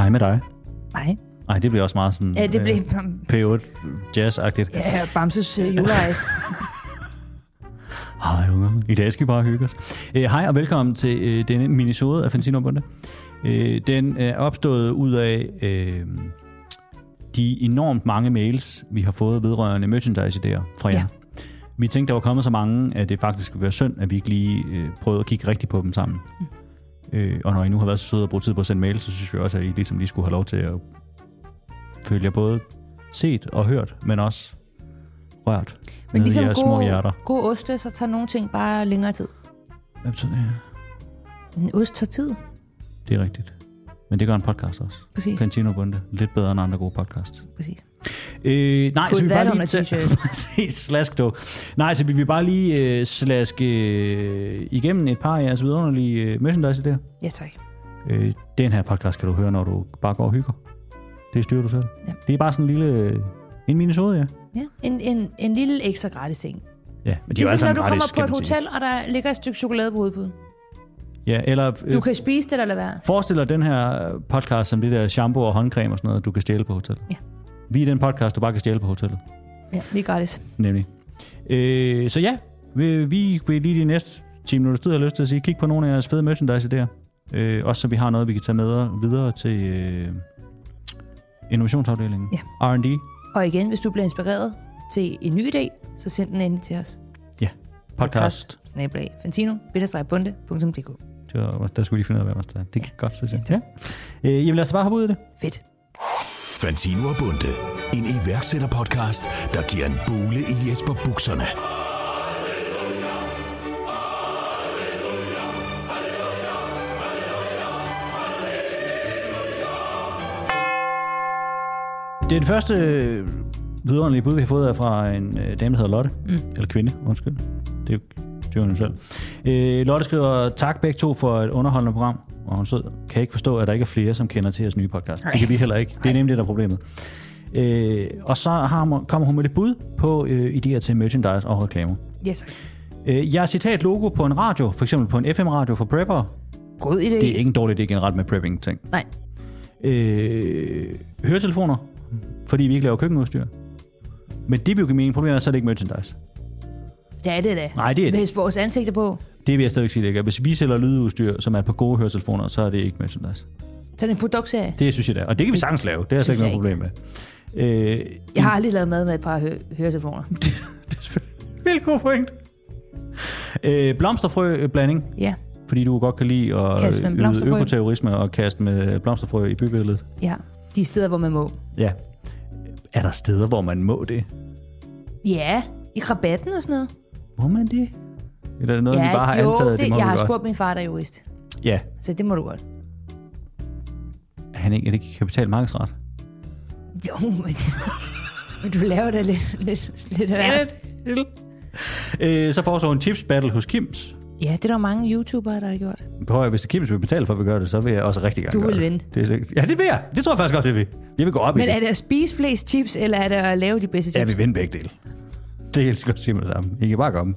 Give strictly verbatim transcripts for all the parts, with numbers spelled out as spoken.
Hej med dig. Hej. Nej, det bliver også meget sådan... Ja, det blev... Øh, P otte jazz-agtigt. Ja, Bamses øh, julerejse. Hej, unger. I dag skal vi bare hygge os. Øh, hej og velkommen til øh, denne minisode af Fantino og Bunde. Øh, den er opstået ud af øh, de enormt mange mails, vi har fået vedrørende merchandise-idéer fra jer. Ja. Vi tænkte, der var kommet så mange, at det faktisk ville være synd, at vi ikke lige øh, prøvede at kigge rigtigt på dem sammen. Mm. Øh, og når I nu har været så søde og brugt tid på at sende mail, så synes vi også, at I ligesom lige skulle have lov til at føle jer både set og hørt, men også rørt. Men ligesom jeres små hjerter. God oste, så tager nogle ting bare længere tid. Hvad betyder det? En ost tager tid. Det er rigtigt. Men det gør en podcast også. Præcis. Fantino og Bunde. Lidt bedre end andre gode podcasts. Præcis. Øh, nej, Put så vi that bare on lige... a t-shirt. Præcis, slask dog. Nej, så vi vil bare lige uh, slaske uh, igennem et par af jeres vidunderlige uh, merchandise der. Ja, tak. Uh, den her podcast kan du høre, når du bare går og hygger. Det styrer du selv. Ja. Det er bare sådan en lille... En minisode, ja. Ja, en, en, en lille ekstra gratis ting. Ja, men de er jo ligesom alle når du gratis, kommer på et hotel, og der ligger et stykke chokolade på hovedpuden. Ja, eller... Du kan spise det, eller lade være. Forestil dig den her podcast som det der shampoo og håndcreme og sådan noget, du kan stjæle på hotellet. Ja. Vi er den podcast, du bare kan stjæle på hotellet. Ja, vi er gratis. Nemlig. Øh, så ja, vi, vi vil lige de næste ti minutter tid have lyst til at sige, kig på nogle af jeres fede merchandise der. Øh, også så vi har noget, vi kan tage med videre til øh, innovationsafdelingen. Ja. R and D. Og igen, hvis du bliver inspireret til en ny idé, så send den ind til os. Ja, podcast. Snabel-a fantino bindestreg bunde punktum d k. Der skulle vi lige finde ud af, hvad man står. Det gik ja. godt, så siger jeg. Ja. Øh, jamen lad os bare hoppe ud af det. Fedt. Fantino og Bunde. En iværksætterpodcast, der giver en bule i Jesper bukserne. Det er det første vidunderlige bud, vi har fået fra en øh, dame, der hedder Lotte. Mm. Eller kvinde, undskyld. Det styrer hun jo selv. Øh, Lotte skriver, tak begge to for et underholdende program. Og hun sød, kan ikke forstå, at der ikke er flere, som kender til jeres nye podcast. Right. Det kan vi heller ikke. Det er nemlig det, der er problemet. Øh, og så har, kommer hun med et bud på øh, idéer til merchandise og reklamer. Yes. Øh, jeg har citat logo på en radio, for eksempel på en F M-radio for prepper. God idé. Det er ikke en dårlig idé generelt med prepping-ting. Nej. Øh, høretelefoner, fordi vi ikke laver køkkenudstyr. Men det vil jo give mening. Problemet er, så er det ikke merchandise. Det er det da. Nej, det er det. Hvis vores ansigter på. Det vil jeg stadig sige, det ikke. Hvis vi sælger lydudstyr, som er på gode høretelefoner, så er det ikke merchandise. Så er det en produktserie? Det synes jeg da. Og det kan vi sagtens lave. Det er slet ikke noget problem med. Øh, jeg har aldrig lavet mad med et par hø- høretelefoner. det, det er selvfølgelig vildt god point. Øh, blomsterfrø-blanding. Ja. Fordi du godt kan lide at yde økoterrorisme og kaste med blomsterfrø i bybilledet. Ja, de steder, hvor man må. Ja. Er der steder, hvor man må det? Ja, i rabatten og sådan noget. Må man det? Eller er det noget, ja, vi bare har jo, antaget, det, det må jeg har godt? spurgt min far, der er jurist. Ja. Så det må du godt. Er, han ikke, er det ikke kapital markedsret? Jo, men, men du laver det lidt, lidt, lidt værd. øh, så foreslår hun tips battle hos Kims. Ja, det er der mange YouTubere, der har gjort. Prøv at, hvis Kims vil betale for, at vi gør det, så vil jeg også rigtig gerne du gøre det. Du vil vinde. Det er, ja, det vil jeg. Det tror jeg faktisk godt, det vil. Jeg vil gå op men i det. Men er det at spise flest chips, eller er det at lave de bedste chips? Ja, vi vinder begge dele. Det er helt godt at sige med det samme. I kan bare komme.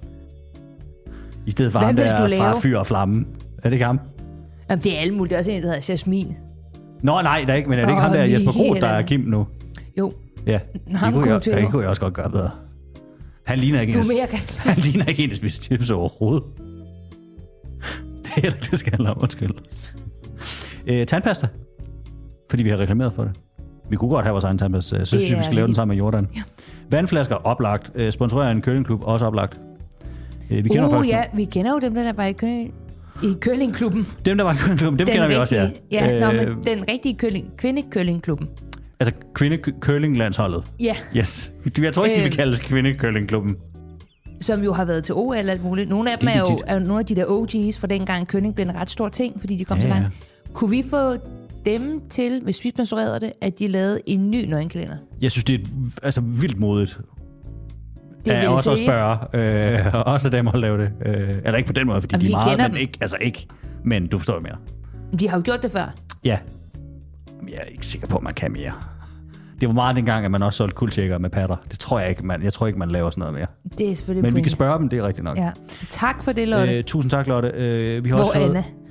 I stedet for ham der fra Fyr og Flamme. Er det ikke ham? Jamen, det er alle muligt. Det er også en, der hedder Jasmin. Nå, nej, der er ikke, men er det ikke oh, ham der Jesper Groth, der er Kim nu? Jo. Ja, det kunne, jeg, det kunne jeg også godt gøre bedre. Han ligner ikke, en, han ligner ikke en, der spiser chips overhovedet. Det er det, det skal handle om, undskyld. Øh, tandpasta. Fordi vi har reklameret for det. Vi kunne godt have vores egen tandpasta, så synes jeg, vi skal lave den sammen med Jordan. Ja. Vandflasker, oplagt. Øh, sponsorerer en curlingklub, også oplagt. Øh, vi kender uh, faktisk ja, vi kender jo dem, der var i curling. I curlingklubben. Dem, der var i curlingklubben, dem den kender rigtige, vi også, ja. Ja, øh, nå, men den rigtige curling, kvinde-curlingklubben. Altså kvinde-curlinglandsholdet? Ja. Yes. Jeg tror ikke, øh, de vil kaldes kvinde-curlingklubben. Som jo har været til O L og alt muligt. Nogle af dem er jo er nogle af de der O G's, fra dengang curling blev en ret stor ting, fordi de kom ja, så langt. Kunne vi få dem til, hvis vi sponsorerede det, at de lavede en ny nøgenkalender? Jeg synes, det er altså vildt modigt. Det vil også at spørge, øh, også dem at lave det. Øh, eller ikke på den måde, fordi og de er meget, men ikke, altså ikke. Men du forstår mere. De har jo gjort det før. Ja. Jeg er ikke sikker på, at man kan mere. Det var meget dengang, at man også solgte kuldtjekker med patter. Det tror jeg ikke, man, jeg tror ikke, man laver sådan noget mere. Det er selvfølgelig Men point. vi kan spørge dem, det er rigtigt nok. Ja. Tak for det, Lotte. Øh, tusind tak, Lotte. Øh, vi har Hvor også Anna?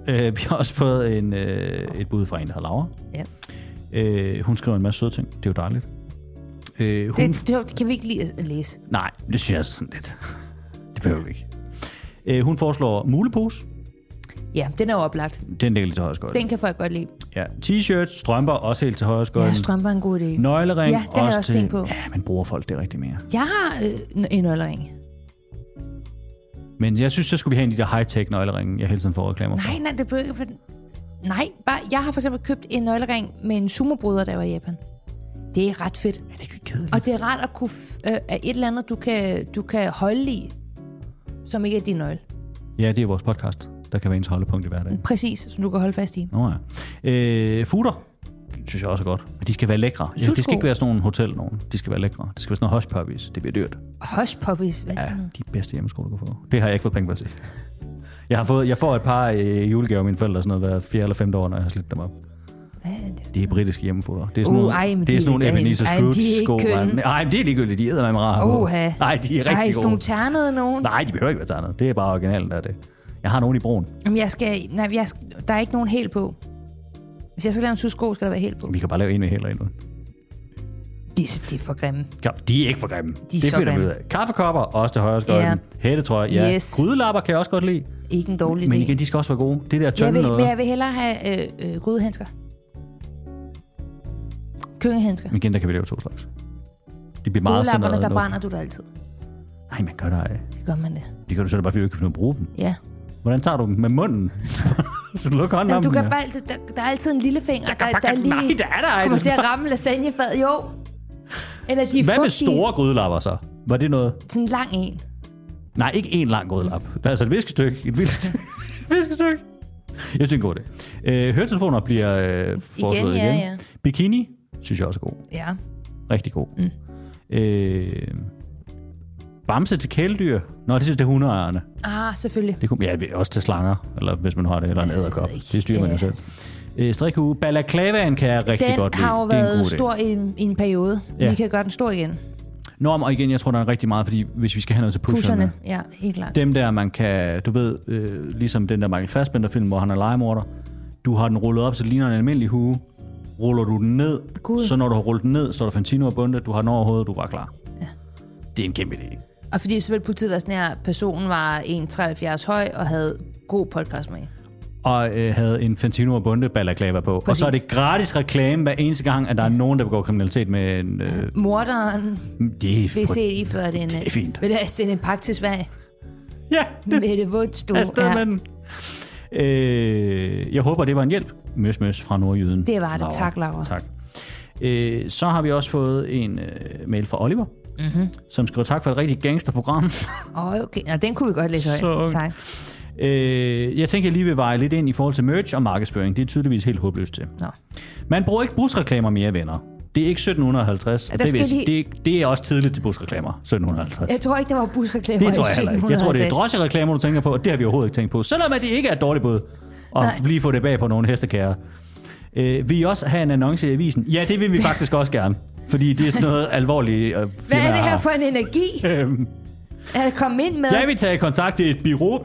Øh, vi har også fået en, øh, et bud fra en, der hedder Laura. Ja. Øh, hun skriver en masse søde ting. Det er jo dejligt. Øh, hun... det, det kan vi ikke lide at læse. Nej, det synes jeg sådan lidt. Det behøver vi ikke. Øh, hun foreslår mulepose. Ja, den er jo oplagt. Den ligger lidt til højreskøjten. Den kan folk godt lide. Ja, t-shirts, strømper, også helt til højreskøjten. Ja, strømper er en god idé. Nøglering, ja, det har jeg også til... tænkt på. Ja, men bruger folk det rigtig mere. Jeg har øh, en nøglering. Men jeg synes, så skulle vi have en af de der high-tech nøgleringe, jeg hele tiden får reklamer for. Nej, nej, det behøver ikke. Nej, bare, jeg har for eksempel købt en nøglering med en sumobryder, der var i Japan. Det er ret fedt. Er det ikke kedeligt? Og det er rart at kunne f- øh, et eller andet, du kan, du kan holde i, som ikke er din nøgle. Ja, det er vores podcast. Der kan være ens holdepunkt i hverdagen. Præcis, som du kan holde fast i. Nå ja. Øh, futter, synes jeg også er godt. Men de skal være lækre. Ja, det skal ikke være sådan nogle hotel nogen. De skal være lækre. Det skal være sådan noget hush puppies. Det bliver dyrt. Hush puppies? Hvad ja, er det? de bedste hjemmesko, du kan få. Det har jeg ikke fået penge på at se. Jeg har fået, jeg får et par øh, julegaver af mine forældre, sådan noget hver fjerde eller femte år, når jeg har slidt dem op. Hvad er det? Det er britiske hjemmefutter. Det er sådan uh, nogle, ej, det er sådan nogle Ebenezer Scrooge-sko. Ej, Nej, det er ligegyldigt. De æder med mig rar på. Uh, Nej, de er rigtig ej, gode. sådan nogle ternede nogen? Nej, de behøver ikke være ternede. Det er bare originalen, der er det. Jeg har nogen i broen. Jamen, jeg skal... Nej, jeg skal, der er ikke nogen hæl på. Hvis jeg skal lave en sko, skal der være hæl på. Vi kan bare lave en med hæl og en uden. De, de er for grimme. De er ikke for grimme. De er det så finder vi grimme. ud af. Kaffekopper, også til højre skøjten. Ja. Hættetrøje, ja. Yes. Grydelapper kan jeg også godt lide. Ikke en dårlig idé. Men igen, de skal også være gode. Det der jeg tynde vil, noget. Men jeg vil hellere have øh, øh, grydehandsker. Køkkenhandsker. Men igen, der kan vi lave to slags. De bliver meget sådan noget. Der brænder du der altid. Nej, man gør der ej. Det gør man det. Det gør du så bare, fordi du ikke kan bruge dem. Ja. Hvordan tager du dem? Med munden? Så du lukker hånden om du kan dem, bare, der, der er altid en lille finger, der, der, der lige nej, der er der ej. kommer til at ramme lasagnefad. Jo. Eller de Hvad fugtige, med store grydelapper så? Var det noget? sådan en lang en. Nej, ikke en lang grydelap. Altså et viskestykke. Et vildt viskestykke. Jeg synes, det er en god idé. Øh, høretelefoner bliver øh, foreslået igen. Ja, igen. ja. Bikini synes jeg også er god. Ja. Rigtig god. Mm. Øh, bamse til kæledyr. Nå, det synes det er hundeejerne. Ah, selvfølgelig. Det kunne, ja, også til slanger, eller hvis man har det, eller en æderkop. Det styrer man jo selv. Øh, strikkehue. Balaklavaen kan jeg rigtig den godt lide. Den har jo været stor i, i en periode. Ja. Vi kan gøre den stor igen. Norm, og igen, jeg tror, der er rigtig meget, fordi hvis vi skal have noget til pusherne. Pusherne, ja, helt klart. Dem der, man kan, du ved, øh, ligesom den der Michael Fassbender-film, hvor han er legemorder. Du har den rullet op, så det ligner en almindelig hue. Ruller du den ned, God. Så når du har rullet den ned, så er der Fantino og Bunde. Du har den over hovedet, du er bare klar. Ja. Det er en kæmpe idé. Og fordi så ville politiet være sådan her, personen var en komma treoghalvfjerds høj og havde god podcast med. Og øh, havde en Fantino og Bunde balaklava på. Præcis. Og så er det gratis reklame hver eneste gang, at der er nogen, der begår kriminalitet med en... Øh... Morderen det er, vil se iført en... Det er fint. Vil jeg sende en pakke til Sverige? Ja. Det, med det vådstue. Afsted med den. Øh, jeg håber, det var en hjælp. Møs, møs fra Nordjyden. Det var det. Laura. Tak, Laura. Tak. Øh, så har vi også fået en øh, mail fra Oliver, mm-hmm. som skriver tak for et rigtig gangsterprogram. Åh, oh, okay. Nå, den kunne vi godt læse højt. Tak. Øh, jeg tænker, jeg lige vil veje lidt ind i forhold til merch og markedsføring. Det er tydeligvis helt håbløst til. Nå. Man bruger ikke busreklamer mere, venner. Det er ikke sytten halvtreds. Ja, det, vil, de... det, det er også tidligt til busreklamer, sytten halvtreds. Jeg tror ikke, der var busreklamer det tror jeg heller ikke. Jeg tror, det er drosjereklamer, du tænker på, og det har vi overhovedet ikke tænkt på. Selvom at det ikke er et dårligt bud, og Nej. lige få det bag på nogle hestekærer. Øh, vil I også have en annonce i avisen? Ja, det vil vi faktisk også gerne. Fordi det er sådan noget alvorligt øh, Hvad er det her for en energi? Øhm, er det kommet ind med? Jeg vil tage kontakt til et bureau.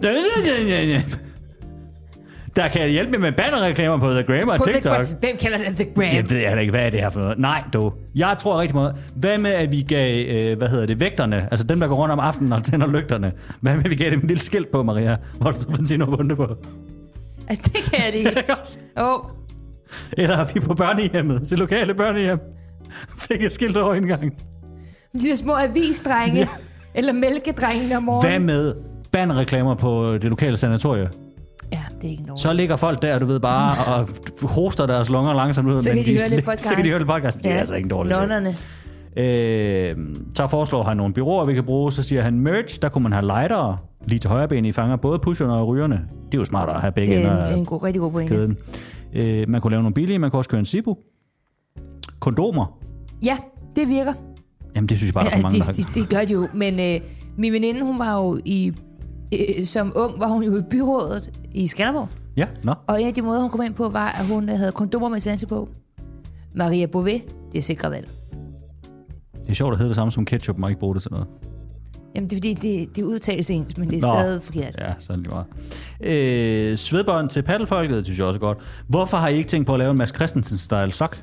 Der kan hjælpe mig med bannerreklamer på The Gram og på TikTok. The, hvem kalder det The Gram? Det ved jeg ikke, hvad er det her for noget. Nej, du. Jeg tror rigtig meget. Hvad med, at vi gav, øh, hvad hedder det, vægterne, altså dem, der går rundt om aftenen og tænder lygterne. Hvad med, at vi gav dem en lille skilt på, Maria, hvor der stod Fantino og Bunde på? Ja, det kan jeg ikke. Åh. Oh. Eller er vi på børnehjemmet, til lokale børnehjem. Fik et skilt over indgangen. De der små avisdrenge, ja. Eller mælkedrengene om morgenen. Hvad med bannerreklamer på det lokale sanatorie? Ja, det er ikke noget. Så ligger folk der, du ved, bare og hoster deres lunger langsomt ud. Så kan men de, de høre lidt podcast. Så kan de høre lidt podcast. Det er ja. altså ikke dårligt. Londerne. Øh, så foreslår han nogle bureauer, vi kan bruge. Så siger han merch, der kunne man have lightere lige til højre ben i fanger, både pusherne og rygerne. Det er jo smart at have begge ender. Det er en, en god, rigtig god pointe. Øh, man kunne lave nogle billige, man kunne også køre en Zippo. Kondomer. Ja, det virker. Jamen det synes jeg bare, der er for mange, ja, de, de, de gør det jo. Men øh, min veninde, hun var jo i... Øh, som ung var hun jo i byrådet i Skanderborg. Ja, nå. Og en af de måder, hun kom ind på, var, at hun havde kondomer med sanse på. Maria Bouvet, det er sikre valg. Det er sjovt at hedde det samme som ketchup, man ikke bruge det til noget. Jamen, det er fordi, det, det udtales ens, men det er Nå, stadig forkert. Ja, sådan det var. Øh, svedbånd til paddelfolket, det synes jeg også er godt. Hvorfor har I ikke tænkt på at lave en Mads Christensen-style sok?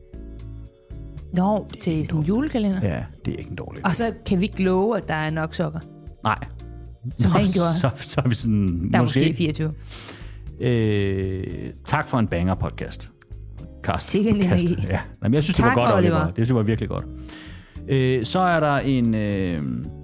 Nå, til sådan en julekalender? Ja, det er ikke en dårlig. Og så kan vi ikke love, at der er nok sokker? Nej. Som Nå, så, så er vi sådan... Der er måske, måske fireogtyve. Øh, tak for en banger-podcast. Sikkert en energi. Ja. Jamen, jeg synes, tak, det var godt, Oliver. Oliver. Det synes jeg var virkelig godt. Øh, så er der en... Øh,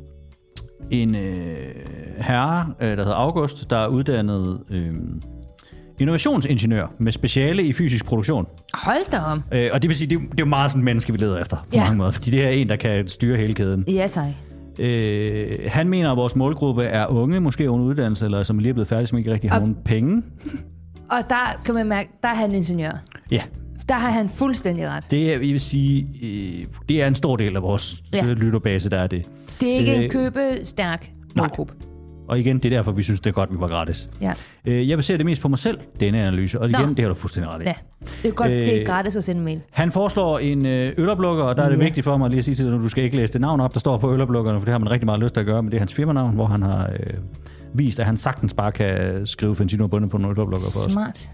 en øh, herre, øh, der hedder August, der er uddannet øh, innovationsingeniør med speciale i fysisk produktion. Hold da om. Øh, og det vil sige, det er, det er jo meget sådan en menneske, vi leder efter på ja. mange måder, fordi det er en, der kan styre hele kæden. Ja, tak. Øh, han mener, at vores målgruppe er unge, måske under uddannelse, eller som lige er blevet færdige, som ikke rigtig har og, nogen penge. Og der kan man mærke, der er han ingeniør. Ja. Der har han fuldstændig ret. Det er, jeg vil sige, øh, det er en stor del af vores ja. lytterbase, der er det. Det er ikke øh, en købestærk målgruppe. Og igen, det er derfor, vi synes, det er godt, vi var gratis. Ja. Øh, jeg baserer det mest på mig selv, denne analyse, og igen, Nå. det har du fuldstændig ret i. Ja. Det er godt, øh, det er gratis at sende mail. Han foreslår en øh, øloplukker, og der er det ja. vigtigt for mig lige at sige til dig, at du skal ikke læse det navn op, der står på øloplukkerne, for det har man rigtig meget lyst til at gøre, men det er hans firmanavn, hvor han har øh, vist, at han sagtens bare kan skrive Fantino og Bonde på en øloplukker for os. Smart.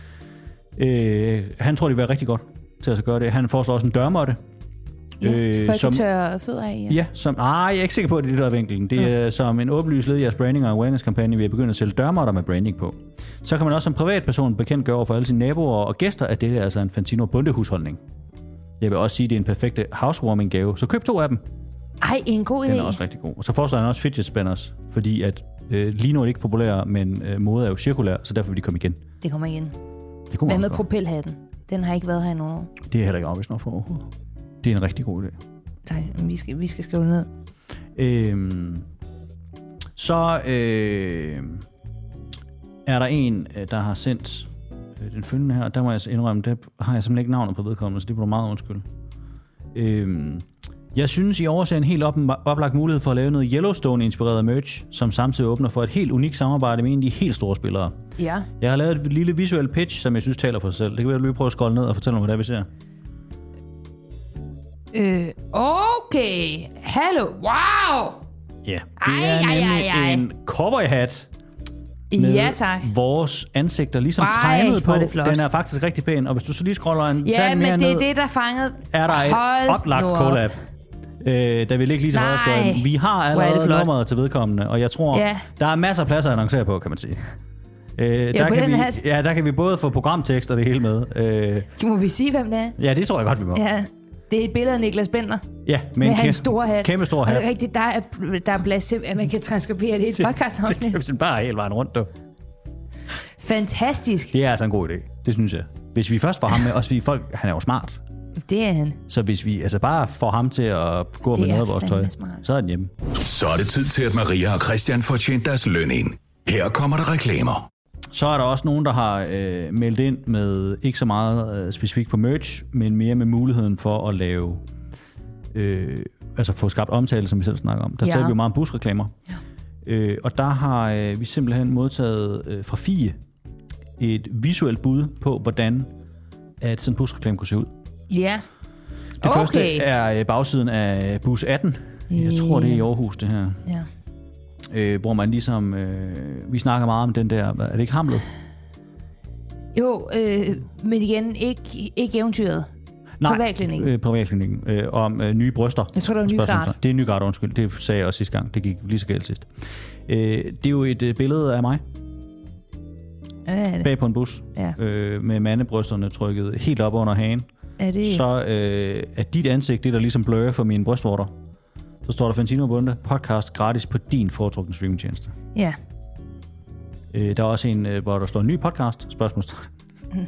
Øh, han tror, det vil være rigtig godt til at gøre det. Han foreslår også en dørmåtte. Ja, øh, så folk som, kan tørre fødder af. Yes. Ja, som, ah, jeg er ikke sikker på, at det er det, der er vinklen. Det er ja. som en åbenlys led i jeres branding og awareness-kampagne, vi har begyndt at sælge dørmåtter med branding på. Så kan man også som privatperson bekendt gøre over for alle sine naboer og gæster, at det er altså en Fantino Bonde-husholdning. Jeg vil også sige, at det er en perfekt housewarming-gave, så køb to af dem. Ej, en god idé. Den er også rigtig god. Og så foreslår han også fidget spinners, fordi at øh, lige nu er det ikke populære, men øh, mode er jo cirkulær, så derfor vil de komme igen. Det kommer igen. Det kunne Hvad med propelhatten? Den har ikke været her i nogen år. Det er heller ikke afvist nok for overhovedet. Det er en rigtig god idé. Nej, vi skal, vi skal skrive det ned. Øhm, så øh, er der en, der har sendt øh, den følgende her, der må jeg indrømme, der har jeg simpelthen ikke navnet på vedkommende, så det bliver meget undskyld. Øhm, jeg synes, I overser en helt op, oplagt mulighed for at lave noget Yellowstone-inspireret merch, som samtidig åbner for et helt unikt samarbejde med en af de helt store spillere. Ja. Jeg har lavet et lille visuelt pitch, som jeg synes taler for sig selv. Det kan vi lige prøve at scrolle ned og fortælle mig, hvad det er, vi ser. Øh, okay. Hallo. Wow. Ja, det ej, er nemlig ej, ej, ej. en cowboyhat med ja, tak. vores ansigter ligesom ej, tegnet på. Den er faktisk rigtig pæn, og hvis du så lige scroller en ja, tand mere ned, ja, men det er det, der fangede. Er der et Hold oplagt collab, øh, der vil ikke lige til højre. Vi har allerede nummeret til vedkommende, og jeg tror, ja. der er masser af pladser at annoncere på, kan man sige. Øh, ja, der, kan vi, ja, der kan vi både få programtekst og det hele med. Øh, må vi sige, hvem det er? Ja, det tror jeg godt, vi må. Ja. Det er et billede af Niklas Bender. Ja, med, med hans kæm- store hat. Kæmpe stor hat. Og det er rigtigt, der er, der er plads til, at man kan transkribere det i et podcast-afsnit. Det er bare hele vejen rundt, du. Fantastisk. Det er altså en god idé, det synes jeg. Hvis vi først får ham med, også fordi folk, han er jo smart. Det er han. Så hvis vi altså bare får ham til at gå det med noget af vores tøj, smart. Så er den hjemme. Så er det tid til, at Maria og Christian får tjent deres løn ind. Her kommer der reklamer. Så er der også nogen, der har øh, meldt ind med ikke så meget øh, specifikt på merch, men mere med muligheden for at lave, øh, altså få skabt omtale, som vi selv snakker om. Der ja. taler vi jo meget om busreklamer. Ja. Øh, og der har øh, vi simpelthen modtaget øh, fra Fie et visuelt bud på, hvordan at sådan en busreklame kunne se ud. Ja. Det okay. første er bagsiden af bus atten. Jeg tror, det er i Aarhus, det her. Ja. Øh, hvor man ligesom, øh, vi snakker meget om den der, er det ikke Hamlet? Jo, øh, men igen, ikke, ikke eventyret. Nej, privatklinikken. Øh, privatklinikken, øh, om øh, nye bryster. Jeg tror, det var Nygaard. Det er Nygaard, undskyld. Det sagde jeg også sidste gang. Det gik lige så galt sidst. Øh, det er jo et øh, billede af mig. Ja, det. Bag på en bus. Ja. Øh, med mandebrysterne trykket helt op under hagen. Er det? Så øh, er dit ansigt, det der ligesom blører for mine brystvorter. Så står der Fantino og Bonde podcast gratis på din foretrukne streamingtjeneste. Ja. Øh, der er også en, øh, hvor der står en ny podcast, spørgsmålstegn. Mm.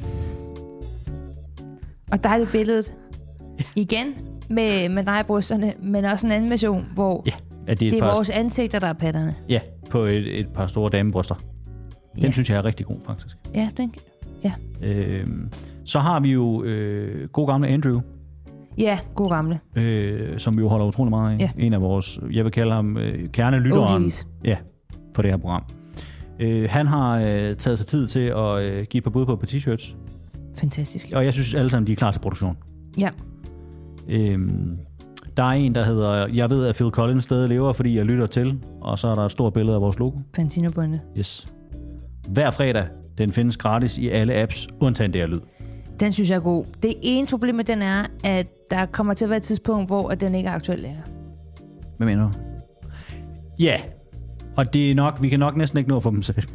Og der er det billedet igen med, med dig i brysterne, men også en anden version, hvor ja, er det, det er par... vores ansigter, der er patterne. Ja, på et, et par store damebryster. Den ja. synes jeg er rigtig god, faktisk. Ja, den ja. Øh, så har vi jo øh, god gamle Andrew. Ja, god gamle. Øh, som vi jo holder utrolig meget af. Ja. En af vores, jeg vil kalde ham øh, kernelytteren. Ja, for det her program. Øh, han har øh, taget sig tid til at øh, give et par bud på, på t-shirts. Fantastisk. Og jeg synes alle sammen, de er klar til produktion. Ja. Øh, Der er en, der hedder, jeg ved, at Phil Collins stadig lever, fordi jeg lytter til. Og så er der et stort billede af vores logo. Fantino-bunde. Yes. Hver fredag, den findes gratis i alle apps, undtagen det her lyd. Den synes jeg er god. Det eneste problem med den er, at der kommer til at være et tidspunkt, hvor den ikke er aktuel længere. Hvad mener du? Ja, og det er nok, vi kan nok næsten ikke nå at få dem selv.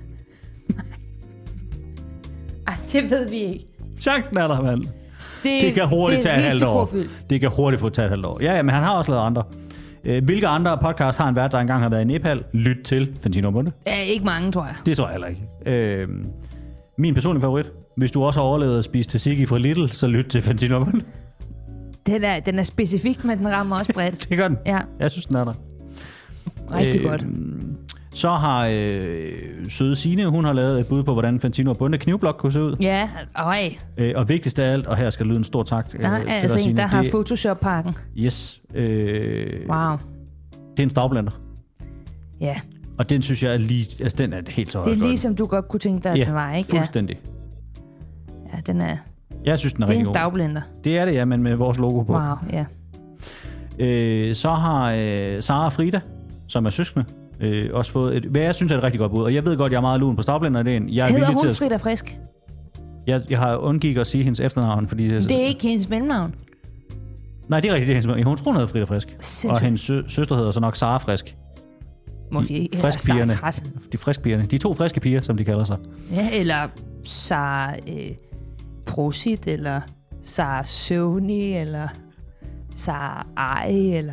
Ej, det ved vi ikke. Chancen er der, mand. Det, det kan hurtigt det tage et halvt år. Det kan hurtigt få tage et halvt år. Ja, ja, men han har også lavet andre. Hvilke andre podcast har han været, der engang har været i Nepal? Lyt til Fantino Bunde. Ja, ikke mange, tror jeg. Det tror jeg heller ikke. Øh, min personlige favorit. Hvis du også har overlevet at spise tzatziki fra Lidl, så lyt til Fantino Bunde. Den er, den er specifik, men den rammer også bredt. Det gør den. Ja. Jeg synes, den er der. Rigtig øh, godt. Så har øh, søde Signe, hun har lavet et bud på, hvordan Fantino og Bunde knivblok kunne se ud. Ja, øj. Øh, og vigtigst af alt, og her skal lyde en stor tak der er øh, til altså dig, en, Signe. der har det, Photoshop-pakken. Yes. Øh, wow. Det er en stavblender. Ja. Og den synes jeg er lige, altså den er helt så højt. Det er lige som du godt kunne tænke dig, at ja, den var, ikke? fuldstændig. Ja, den er... Jeg synes, den er det er rigtig en stavblender. Det er det, ja, men med vores logo på. Wow, ja. Øh, så har øh, Sara og Frida, som er søskende, øh, også fået et, hvad jeg synes er et rigtig godt bud. Og jeg ved godt, jeg er meget lun på stavblender-idéen. Jeg er Hedder hun til at... Frida Frisk? Jeg, jeg har undgik at sige hendes efternavn, fordi... Det er ikke hendes mellemnavn. Nej, det er rigtigt, det er hendes mellemnavn. Hun tror, hun hedder Frida Frisk. Sindssygt. Og hendes sø- søster hedder så nok Sara Frisk. Måske. De friskpigerne. De friskpigerne. De to friske piger, som de kalder sig. Ja, eller Sara øh, Prosit, eller Sara Søvni, eller Sara Ej, eller...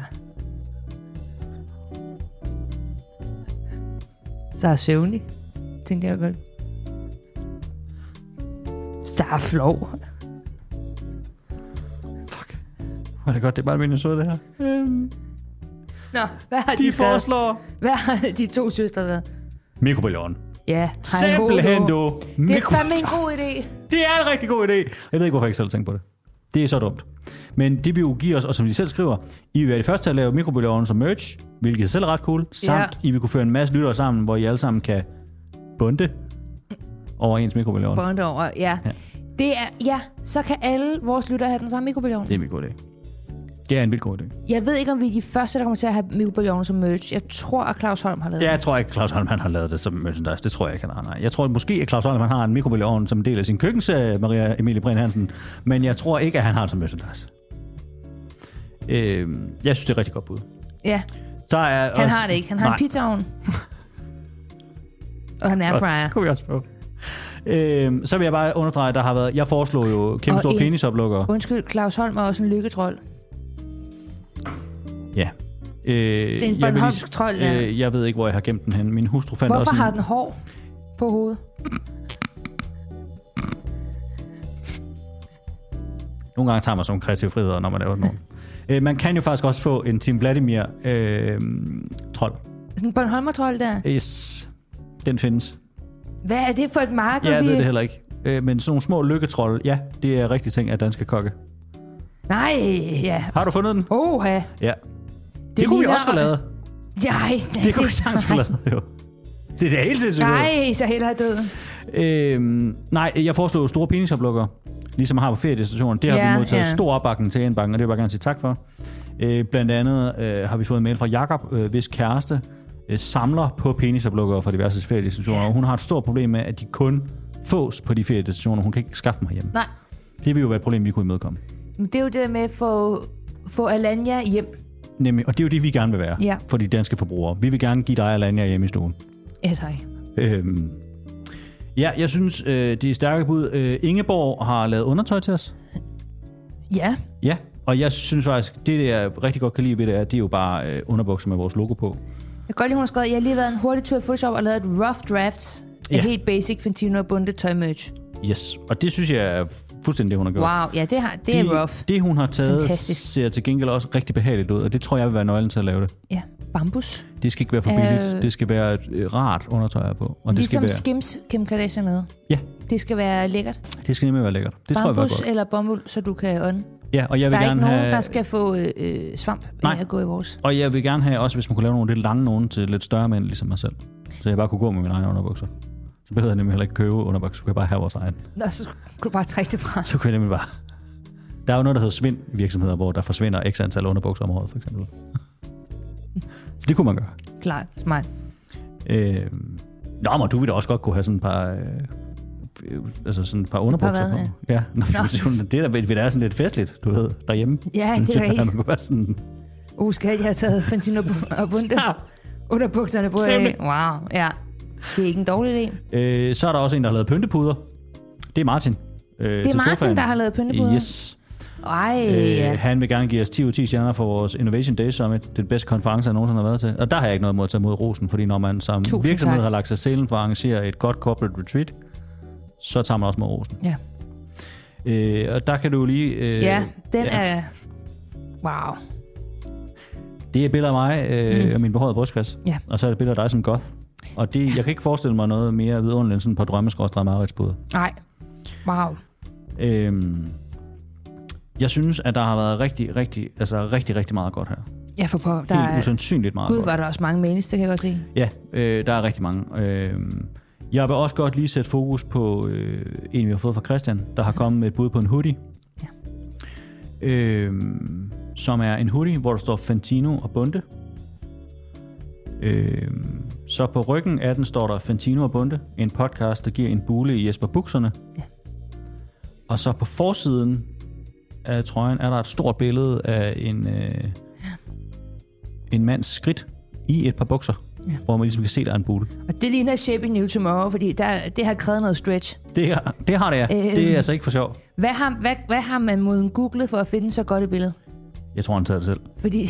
Sara Søvni, tænkte jeg godt. Sara Flov. Fuck. Hvor er det godt, det er bare min søde, det her. Um, Nå, hvad har de, de skrevet? foreslår... Hvad har de to søstre lavet? Mikrobølgeovn. Ja, simpelthen du. Det er fandme en god idé. Det er en rigtig god idé. Jeg ved ikke, hvorfor jeg ikke selv tænker på det. Det er så dumt. Men det vil jo give os, og som de selv skriver, I vil være de første til at lave mikrobølgeovnen som merch, hvilket er selv ret cool, samt ja. I vil kunne føre en masse lyttere sammen, hvor I alle sammen kan bunde over ens mikrobølgeovn. Bunde over, ja. ja. Det er, ja, så kan alle vores lyttere have den samme mikrobølgeovn. Det er en vildt god idé. Det er en vildt god idé. Jeg ved ikke, om vi er de første, der kommer til at have mikrobølgeovnen som merch. Jeg tror, at Claus Holm har lavet det. Ja, jeg tror ikke, at Claus Holm han har lavet det som merchandise. Det tror jeg ikke, han har. Nej. Jeg tror at måske, at Claus Holm han har en mikrobølgeovn som en del af sin køkkenserie, Maria Emilie Breen Hansen. Men jeg tror ikke, at han har det som merchandise. Øh, jeg synes, det er et rigtig godt bud. Ja. Der er han også... har det ikke. Han har Nej. en pizzaovn. Og han er fryer. Det kunne vi også få. Øhm, så vil jeg bare understrege, at der har været... Jeg foreslår jo kæmpe store penisoplukker. Undskyld, Claus Holm er også en lykketrold. Ja. Øh, det er en bornholmsk trold, ja. Øh, jeg ved ikke, hvor jeg har gemt den hen. Min hustru fandt Hvorfor også har en... den hår på hovedet? Nogle gange tager man sådan kreative friheder, når man laver nogen. øh, man kan jo faktisk også få en Team Vladimir øh, trold. Sådan en Bornholmer-trold der? Yes. Den findes. Hvad er det for et marked? Ja, jeg vi... ved det heller ikke. Øh, men sådan nogle små lykketrolde, ja, det er rigtig ting af danske kokke. Nej, ja. Har du fundet den? Oha. Ja. Det, det kunne vi også få lavet. Nej, nej. Det kunne vi sagtens få lavet, jo. Det er helt sindssygt. Nej, så hellere døden. Øhm, nej, jeg foreslår store penisoplukker, ligesom man har på feriedestinationer. Det har ja, vi modtaget ja. stor opbakning til indbakken, og det vil jeg bare gerne sige tak for. Øh, blandt andet øh, har vi fået en mail fra Jakob, øh, hvis kæreste øh, samler på penisoplukker fra diverse feriedestinationer, og hun har et stort problem med, at de kun fås på de feriedestinationer. Hun kan ikke skaffe dem herhjemme. Nej. Det vil jo være et problem, vi kunne imødekomme. Men det er jo det der med at få, få Alanya hjem. Nemlig, og det er jo det, vi gerne vil være ja. for de danske forbrugere. Vi vil gerne give dig Alanya hjemme i stuen. Ja, tak. Øhm, ja, jeg synes, øh, det er stærke bud. Øh, Ingeborg har lavet undertøj til os. Ja. Ja, og jeg synes faktisk, det jeg rigtig godt kan lide ved det, er, det er jo bare øh, underbukser med vores logo på. Jeg kan godt lide, hun har skrevet, jeg har lige været en hurtig tur i Photoshop og lavet et rough draft af ja. helt basic Fantino og Bunde tøj merch. Yes, og det synes jeg er fuldstændig det, hun har gjort. Wow, ja, det, har, det er det, rough. Det, hun har taget, fantastisk. Ser til gengæld også rigtig behageligt ud, og det tror jeg vil være nøglen til at lave det. Ja, bambus. Det skal ikke være for billigt. Øh, det skal være et rart undertøj på. Og ligesom det skal være... Skims Kim Kardashian lavede. Ja. Det skal være lækkert. Det skal nemlig være lækkert. Det bambus tror jeg var godt. eller bomuld, så du kan ånde. Ja, og jeg vil der er gerne ikke nogen, have... der skal få øh, svamp af at gå i vores. Og jeg vil gerne have også, hvis man kunne lave nogle lidt lange nogen til lidt større mænd, ligesom mig selv. Så jeg bare kunne gå med mine egne underbukser. Så behøver jeg nemlig heller ikke købe underbukser, så kunne jeg bare have vores egen. Nå, så kunne du bare trække det fra. Så kunne jeg nemlig bare Der er jo noget, der hedder svind i virksomheder, hvor der forsvinder x antal underbukser om året, for eksempel. Så det kunne man gøre. Klart, smart. Øh, nå, men du ville da også godt kunne have sådan et par, øh, altså sådan et par underbukser par hvad, på. Ja, nå, det er da, det er sådan lidt festligt, du ved, derhjemme. Ja, det er rigtigt. Man kunne være sådan... Uh, skal jeg have taget Fantino og Bunde underbukserne på? Wow, ja. Det er ikke en dårlig idé. Øh, så er der også en, der har lavet pyntepuder. Det er Martin. Øh, det er Martin, sofaen. Der har lavet pyntepuder? Yes. Ej, øh, ja. Han vil gerne give os ti ud af ti stjerner for vores Innovation Day Summit. Det er den bedste konference, jeg nogensinde har været til. Og der har jeg ikke noget mod at tage mod rosen, fordi når man som Tusind virksomhed tak. har lagt sig selen for at arrangere et godt corporate retreat, så tager man også mod rosen. Ja. Øh, og der kan du lige... Øh, ja, den ja. er... Wow. Det er et billede af mig øh, mm. og min behårede brystkasse. Ja. Og så er det et billede af dig som goth. Og det, jeg kan ikke forestille mig noget mere vidunderligt end sådan et par drømmeskrådstræk mareridspuder. Nej. Wow. Øhm, jeg synes, at der har været rigtig, rigtig, altså rigtig, rigtig meget godt her. Ja, for på, der Helt usandsynligt meget Gud, godt. var der også mange mails, det kan jeg godt se. Ja, øh, der er rigtig mange. Øh, jeg vil også godt lige sætte fokus på øh, en, vi har fået fra Christian, der har kommet med et bud på en hoodie. Ja. Øh, som er en hoodie, hvor der står Fantino og Bunde. Øh, så på ryggen af den står der Fantino og Bunde, en podcast, der giver en bule i Jesper bukserne. Ja. Og så på forsiden af trøjen er der et stort billede af en, øh, ja. en mands skridt i et par bukser, ja. hvor man ligesom kan se, at der er en bule. Og det ligner Shaping New Tomorrow, fordi der, det har krævet noget stretch. Det har det, har det ja. Øh, det er altså ikke for sjov. Hvad har, hvad, hvad har man mod googlet for at finde så godt et billede? Jeg tror, han tager det selv. Fordi...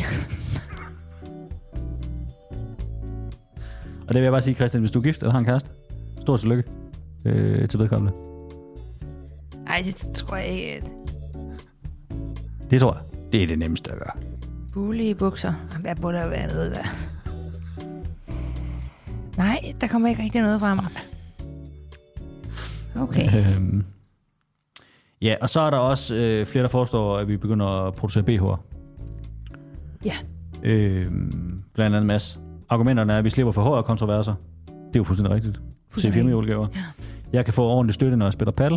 Og det vil jeg bare sige, Christian, hvis du er gift eller har en kæreste, stort tillykke øh, til vedkommende. Nej, det tror jeg ikke. Det tror jeg. Det er det nemmeste at gøre. Bule i bukser. Hvad burde der være noget der? Nej, der kommer ikke rigtig noget frem. Okay. Øhm, ja, og så er der også øh, flere, der forestår, at vi begynder at producere B H'er. Ja. Øhm, blandt andet Mads. Argumenterne er, at vi slipper for hårde kontroverser. Det er jo fuldstændig rigtigt. Til firmajulegaver. Ja. Jeg kan få ordentlig støtte, når jeg spiller paddle.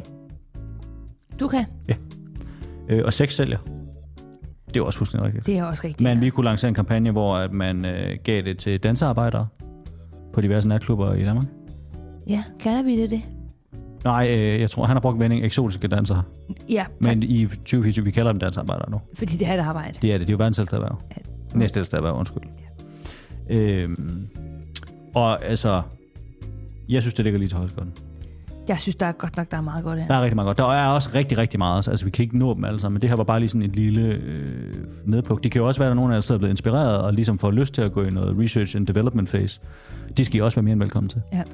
Du kan? Ja. Øh, og sex sælger. Det er også fuldstændig rigtigt. Det er også rigtigt. Men ja. vi kunne lancere en kampagne, hvor at man øh, gav det til dansearbejdere på diverse natklubber i Danmark. Ja, kalder vi det det? Nej, øh, jeg tror, han har brugt vending eksotiske dansere. Ja, tak. Men i tyve fireogtyve, vi kalder dem dansearbejdere nu. Fordi det er et arbejde. Det er det. Det er jo verdens ældste erhverv. Ja. Næste ældste erhverv, undskyld. Ja. Øhm, og altså, jeg synes, det ligger lige til højskolen. Jeg synes, der er godt nok, der er meget godt her. Der er rigtig meget godt. Der er også rigtig, rigtig meget. Altså, vi kan ikke nå dem alle sammen, men det her var bare lige sådan et lille øh, nedpluk. Det kan jo også være, at der er nogen af jer, der er blevet inspireret og ligesom får lyst til at gå i noget research and development phase. Det skal I også være mere end velkommen til. Ja.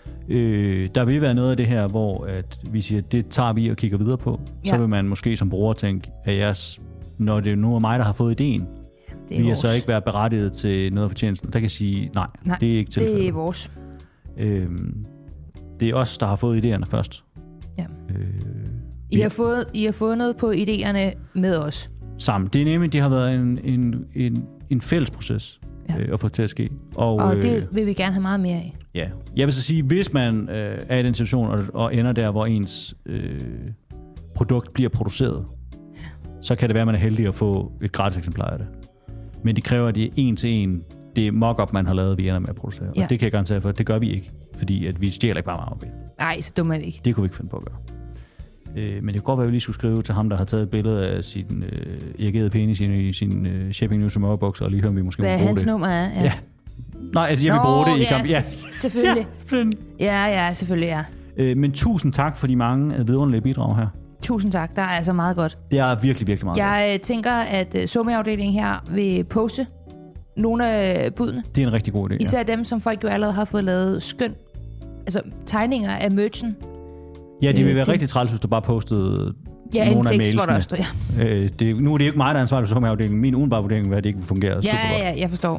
Øh, der vil være noget af det her, hvor at vi siger, at det tager vi og kigger videre på. Ja. Så vil man måske som bruger tænke, at jeg, når det nu er mig, der har fået ideen, vil jeg så ikke være berettiget til noget af fortjenesten. Der kan jeg sige, nej, nej det er ikke tilfældet. Det er vores. Øh, det er os, der har fået idéerne først. Ja. Øh, I, har fået, I har fået noget på idéerne med os. Sammen. Det er nemlig, det har været en, en, en, en fælles proces ja. øh, at få til at ske. Og, og det øh, vil vi gerne have meget mere af. Ja. Jeg vil så sige, hvis man øh, er i den situation og, og ender der, hvor ens øh, produkt bliver produceret, ja. så kan det være, at man er heldig at få et gratis eksemplar af det. Men det kræver, at det er en til en, det mock-up, man har lavet, vi ender med at producere. Ja. Og det kan jeg garantere for, det gør vi ikke. Fordi at vi stjæler ikke bare marmorben. Nej, så dumme er vi ikke. Det kunne vi ikke finde på at gøre. Øh, men det kunne godt være, at vi lige skulle skrive til ham, der har taget et billede af sin øh, erigerede penis i sin øh, Shaping New Tomorrow bukser, og lige høre, om vi måske hvad må bruge det. Hvad hans nummer er, ja. ja. Nej, altså jeg vil Nå, bruge det i ja, kamp. Ja, selvfølgelig. ja, ja, ja, selvfølgelig, ja. Øh, men tusind tak for de mange vidunderlige bidrag her. Tusind tak, der er altså meget godt. Det er virkelig, virkelig meget jeg godt. Jeg tænker, at Somi-afdelingen her vil poste nogle af budene. Det er en rigtig god idé, især ja. dem, som folk jo allerede har fået lavet skøn, altså tegninger af merchen. Ja, det vil være rigtig træls, hvis du bare postede ja, nogle af mailsene. Hvor der står, ja. øh, det, nu er det jo ikke mig, der er ansvarlig for Somi-afdelingen. Min udenbare vurdering er, at det ikke vil fungere ja, super godt. Ja, jeg forstår.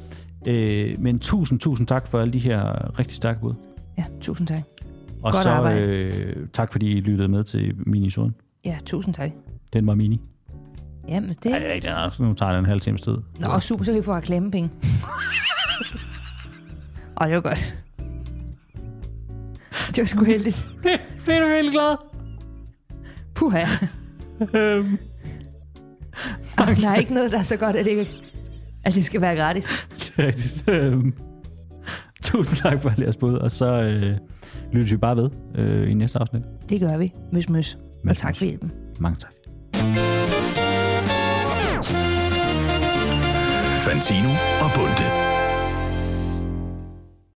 Øh, men tusind, tusind tak for alle de her rigtig stærke bud. Ja, tusind tak. Og godt så øh, tak, fordi I lyttede med til minisoden. Ja, tusind tak. Den var mini. Jamen, det... Ej, det er ikke den. Nu tager det en halv times tid. Nå, ja. Super, så kan vi få reklamepenge. Åh, det var godt. Det var sgu heldigt. Bliver du helt glad? Puha. øhm. Og der er ikke noget, der er så godt, at det, ikke, at det skal være gratis. øhm. Tusind tak for at lære os både, og så øh, lytter vi bare ved øh, i næste afsnit. Det gør vi. Møs, møs. møs Og tak møs. for hjælpen. Mange tak. Fantino og Bunde.